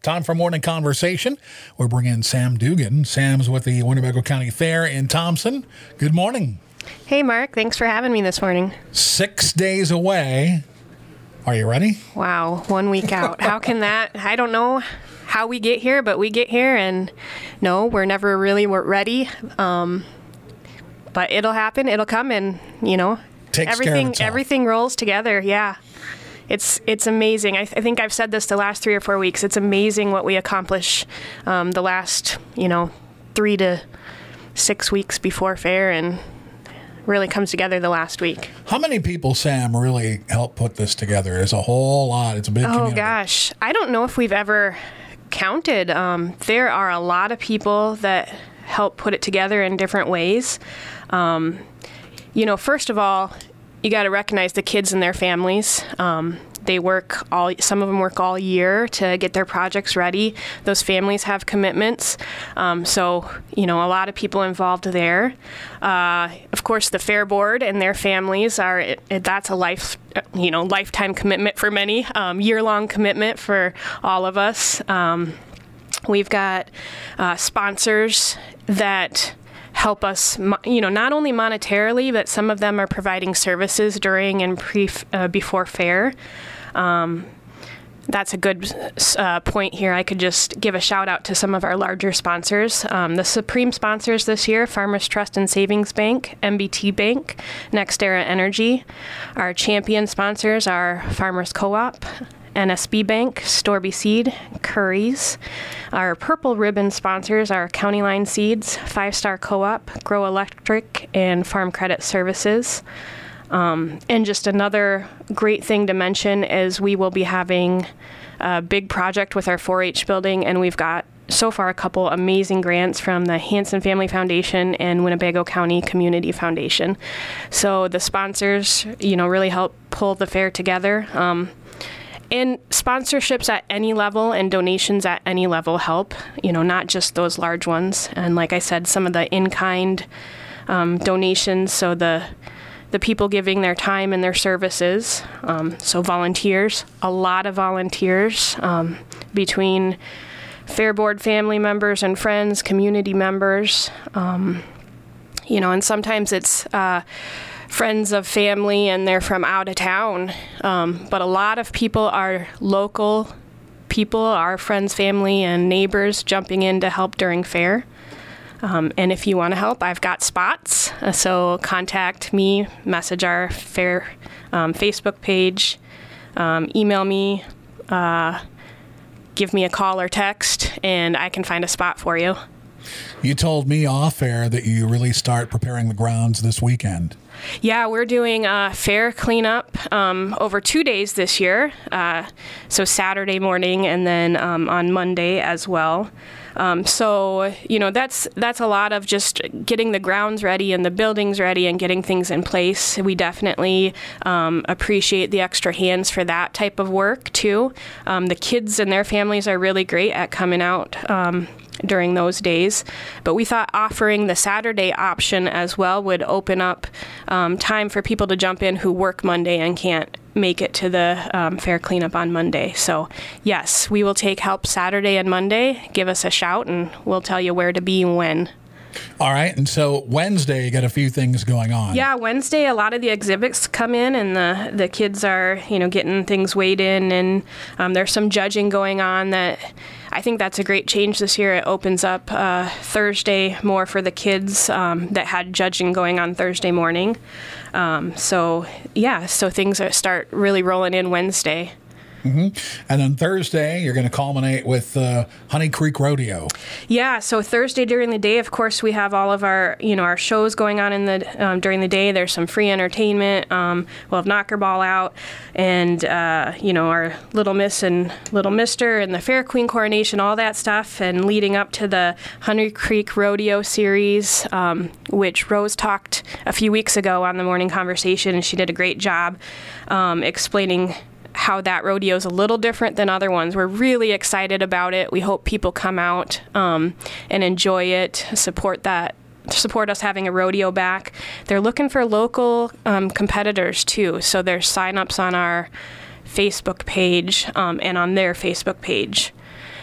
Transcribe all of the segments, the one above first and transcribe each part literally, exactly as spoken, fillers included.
Time for Morning Conversation. We're bringing Sam Dugan. Sam's with the Winnebago County Fair in Thompson. Good morning. Hey, Mark. Thanks for having me this morning. Six days away. Are you ready? Wow, one week out. How can that? I don't know how we get here, but we get here, and no, we're never really we're ready. Um, but it'll happen. It'll come, and you know, Takes everything care of itself. everything rolls together. Yeah. It's it's amazing. I, th- I think I've said this the last three or four weeks. It's amazing what we accomplish um, the last, you know, three to six weeks before fair, and really comes together the last week. How many people, Sam, really helped put this together? It's a whole lot. It's a big Oh, community. gosh. I don't know if we've ever counted. Um, there are a lot of people that help put it together in different ways. Um, you know, first of all, you got to recognize the kids and their families. Um, they work all, some of them work all year to get their projects ready. Those families have commitments. Um, so, you know, a lot of people involved there. Uh, of course, the Fair Board and their families are, it, it, that's a life, you know, lifetime commitment for many, um, year-long commitment for all of us. Um, we've got uh, sponsors that help us, you know, not only monetarily, but some of them are providing services during and pre uh, before fair. Um, that's a good uh, point here. I could just give a shout out to some of our larger sponsors. Um, the supreme sponsors this year: Farmers Trust and Savings Bank, M B T Bank, NextEra Energy. Our champion sponsors are Farmers Co-op, N S B Bank, Storby Seed, Curry's. Our purple ribbon sponsors are County Line Seeds, Five Star Co-op, Grow Electric, and Farm Credit Services. Um, and just another great thing to mention is we will be having a big project with our four H building, and we've got so far a couple amazing grants from the Hanson Family Foundation and Winnebago County Community Foundation. So the sponsors, you know, really help pull the fair together. Um, And sponsorships at any level and donations at any level help, you know, not just those large ones. And like I said, some of the in-kind um, donations, so the the people giving their time and their services, um, so volunteers, a lot of volunteers um, between Fair Board family members and friends, community members, um, you know, and sometimes it's uh, friends of family and they're from out of town. Um, but a lot of people are local people, our friends, family, and neighbors jumping in to help during fair. Um, and if you want to help, I've got spots. Uh, so contact me, message our fair um, Facebook page, um, email me, uh, give me a call or text, and I can find a spot for you. You told me off air that you really start preparing the grounds this weekend. Yeah, we're doing a fair cleanup um, over two days this year. Uh, so Saturday morning and then um, on Monday as well. Um, so, you know, that's that's a lot of just getting the grounds ready and the buildings ready and getting things in place. We definitely um, appreciate the extra hands for that type of work, too. Um, the kids and their families are really great at coming out um, during those days. But we thought offering the Saturday option as well would open up um, time for people to jump in who work Monday and can't make it to the um, fair cleanup on Monday. So yes, we will take help Saturday and Monday. Give us a shout and we'll tell you where to be and when. All right. And so Wednesday, you got a few things going on. Yeah, Wednesday, a lot of the exhibits come in and the, the kids are, you know, getting things weighed in, and um, there's some judging going on that I think that's a great change this year. It opens up uh, Thursday more for the kids um, that had judging going on Thursday morning. Um, so, yeah, so things are, start really rolling in Wednesday. Mm-hmm. And then Thursday, you're going to culminate with uh, Honey Creek Rodeo. Yeah, so Thursday during the day, of course, we have all of our, you know, our shows going on in the um, during the day. There's some free entertainment. Um, we'll have Knocker Ball out, and uh, you know, our Little Miss and Little Mister and the Fair Queen coronation, all that stuff, and leading up to the Honey Creek Rodeo series, um, which Rose talked a few weeks ago on the Morning Conversation, and she did a great job um, explaining how that rodeo is a little different than other ones. We're really excited about it. We hope people come out um, and enjoy it, support that, support us having a rodeo back. They're looking for local um, competitors too, so there's sign-ups on our Facebook page um, and on their Facebook page.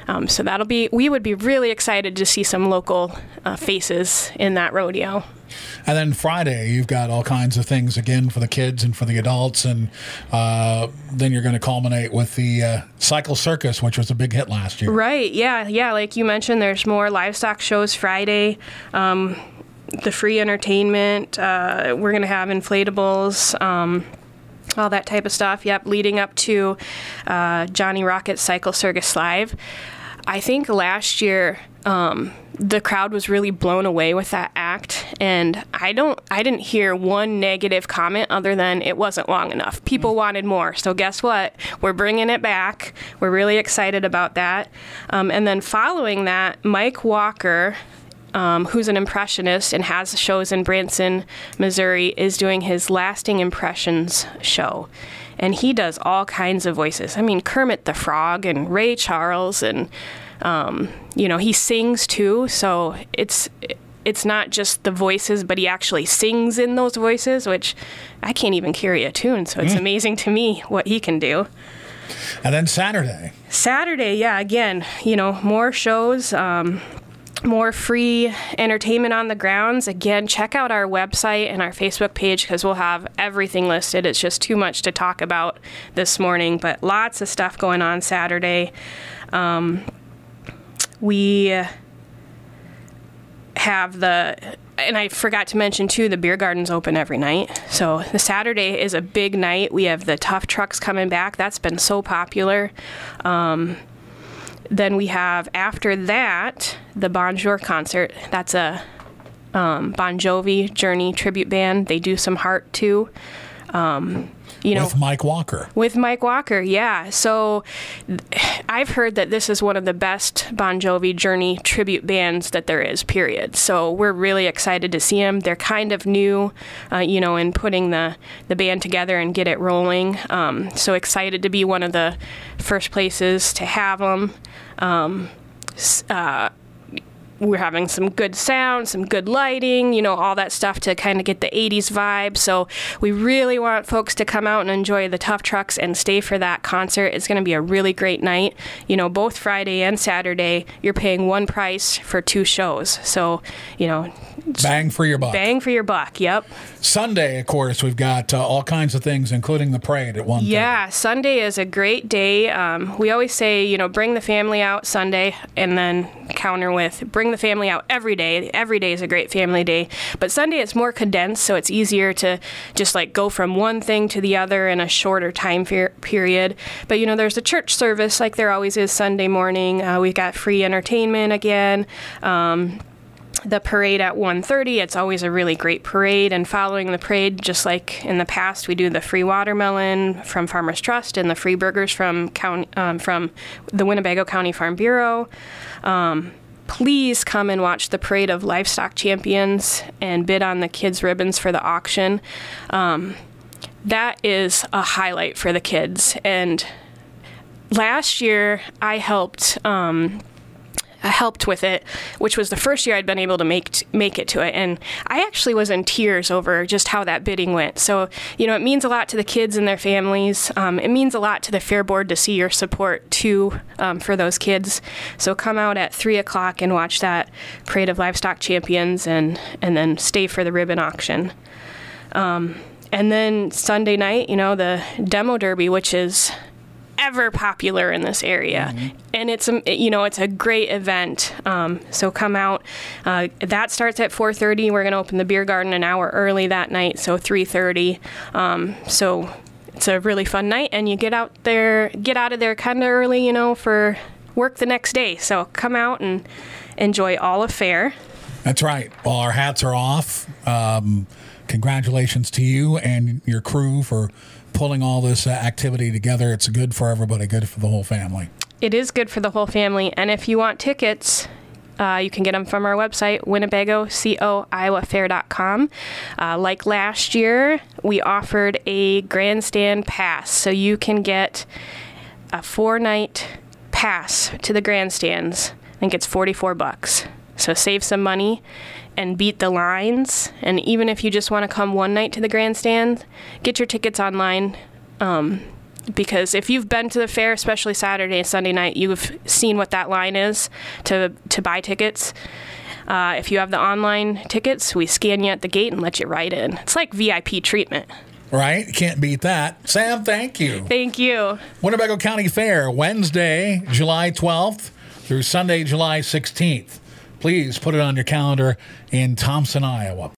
Um, so that'll be, we would be really excited to see some local uh, faces in that rodeo. And then Friday, you've got all kinds of things again for the kids and for the adults. And uh, then you're going to culminate with the uh, Cycle Circus, which was a big hit last year. Right. Yeah. Yeah. Like you mentioned, there's more livestock shows Friday. Um, the free entertainment. Uh, we're going to have inflatables. Um, all that type of stuff. Yep. Leading up to uh, Johnny Rocket's Cycle Circus Live. I think last year, um, the crowd was really blown away with that act, and I don't, I didn't hear one negative comment other than it wasn't long enough. People mm. wanted more, so guess what? We're bringing it back. We're really excited about that. Um, and then following that, Mike Walker, um, who's an impressionist and has shows in Branson, Missouri, is doing his Lasting Impressions show. And he does all kinds of voices. I mean, Kermit the Frog and Ray Charles, and um, you know, he sings too. So it's it's not just the voices, but he actually sings in those voices, which I can't even carry a tune. So it's mm. amazing to me what he can do. And then Saturday. Saturday, yeah. Again, you know, more shows. Um, More free entertainment on the grounds. Again, check out our website and our Facebook page because we'll have everything listed. It's just too much to talk about this morning, but lots of stuff going on Saturday. Um, we have the, and I forgot to mention too, the beer garden's open every night. So the Saturday is a big night. We have the Tough Trucks coming back. That's been so popular. Um, Then we have, after that, the Bonjour concert. That's a um, Bon Jovi Journey tribute band. They do some Heart, too. Um, you know, with Mike Walker. With Mike Walker, yeah. So I've heard that this is one of the best Bon Jovi Journey tribute bands that there is, period. So we're really excited to see them. They're kind of new, uh, you know, in putting the, the band together and get it rolling. Um, so excited to be one of the first places to have them. Um, uh, we're having some good sound, some good lighting, you know, all that stuff to kind of get the eighties vibe. So we really want folks to come out and enjoy the Tough Trucks and stay for that concert. It's going to be a really great night. You know, both Friday and Saturday, you're paying one price for two shows. So, you know, bang for your buck. Bang for your buck, yep. Sunday, of course, we've got uh, all kinds of things, including the parade at one thirty. Yeah, Sunday is a great day. Um, we always say, you know, bring the family out Sunday, and then counter with bring the family out every day. Every day is a great family day. But Sunday it's more condensed, so it's easier to just like go from one thing to the other in a shorter time fer- period. But, you know, there's a church service like there always is Sunday morning. Uh, we've got free entertainment again. Um, The parade at one thirty, it's always a really great parade, and following the parade, just like in the past, we do the free watermelon from Farmers Trust and the free burgers from county, um, from the Winnebago County Farm Bureau. Um, please come and watch the Parade of Livestock Champions and bid on the kids' ribbons for the auction. Um, that is a highlight for the kids, and last year I helped... Um, I helped with it, which was the first year I'd been able to make t- make it to it. And I actually was in tears over just how that bidding went. So, you know, it means a lot to the kids and their families. Um, it means a lot to the Fair Board to see your support, too, um, for those kids. So come out at three o'clock and watch that Parade of Livestock Champions and, and then stay for the ribbon auction. Um, and then Sunday night, you know, the Demo Derby, which is... ever popular in this area, mm-hmm. and it's a you know it's a great event. Um, so come out. Uh, that starts at four thirty. We're going to open the beer garden an hour early that night, so three thirty. Um, so it's a really fun night, and you get out there, get out of there kind of early, you know, for work the next day. So come out and enjoy all of fair. That's right. Well, our hats are off. Um, congratulations to you and your crew for pulling all this uh, activity together. It's good for everybody, good for the whole family. It is good for the whole family. And if you want tickets, uh, you can get them from our website, Winnebago Co Iowa Fair dot com. Uh, like last year, we offered a grandstand pass. So you can get a four-night pass to the grandstands. I think it's forty-four bucks. So save some money and beat the lines. And even if you just want to come one night to the grandstand, get your tickets online. Um, because if you've been to the fair, especially Saturday and Sunday night, you've seen what that line is to to buy tickets. Uh, if you have the online tickets, we scan you at the gate and let you right in. It's like V I P treatment. Right? Can't beat that. Sam, thank you. Thank you. Winnebago County Fair, Wednesday, July twelfth through Sunday, July sixteenth. Please put it on your calendar in Thompson, Iowa.